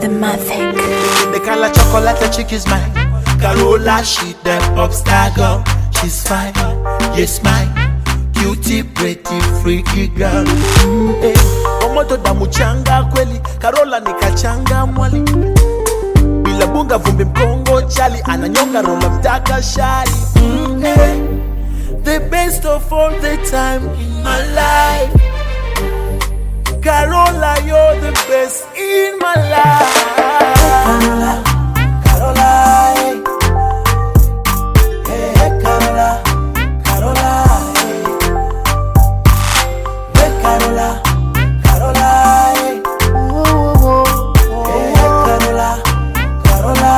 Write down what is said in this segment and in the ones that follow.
the Mavic. The color chocolate, the chick is mine. Carola, she the pop star girl. She's fine, yes mine. Cutie, pretty, freaky girl. Omoto da muchanga kweli. Carola ni kachanga mwali. Bila bunga vumbi mkongo chali. Ananyonga rola mtaka shali. The best of all the time in my life. Carola, you're the best in my life. Carola, Carola, hey, Carola, Carola, hey, Carola, Carola, hey, Carola, Carola.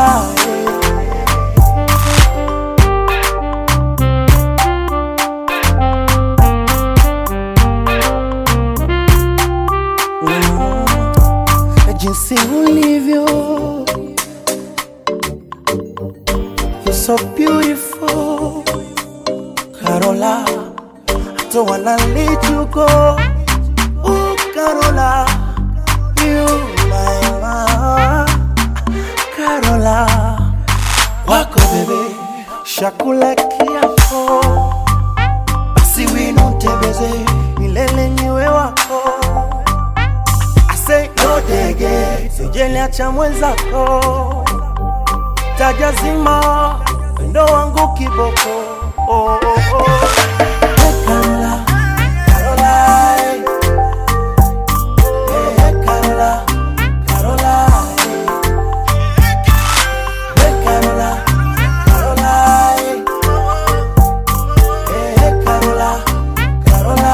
Jinsi ulivyo, you're so beautiful, Carola. I don't wanna let you go. Oh, Carola, you my mama, Carola. Wako bebe, shakula kiapo, basi wino tebeze, milele niwe wako. No dege, sijele acha mwenzako. Tajazima, ndo wangu kiboko. Oh, oh, oh. Hey, Carola, Carola, hey, Carola, Carola, hey, Carola, Carola, hey, Carola, Carola.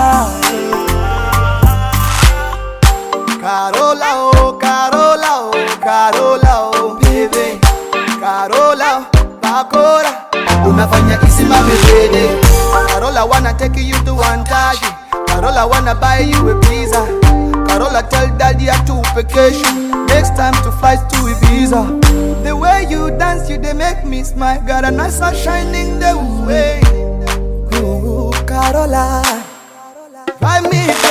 Carola, oh, Carola, oh, Carola, oh, baby. Carola, Bakora, unafanya isima bebede. Carola wanna take you to Antaji. Carola wanna buy you a pizza. Carola tell daddy to vacation. Next time to fly to Ibiza. The way you dance, you they make me smile. Got a nice sun shining the way. Ooh, Carola, drive me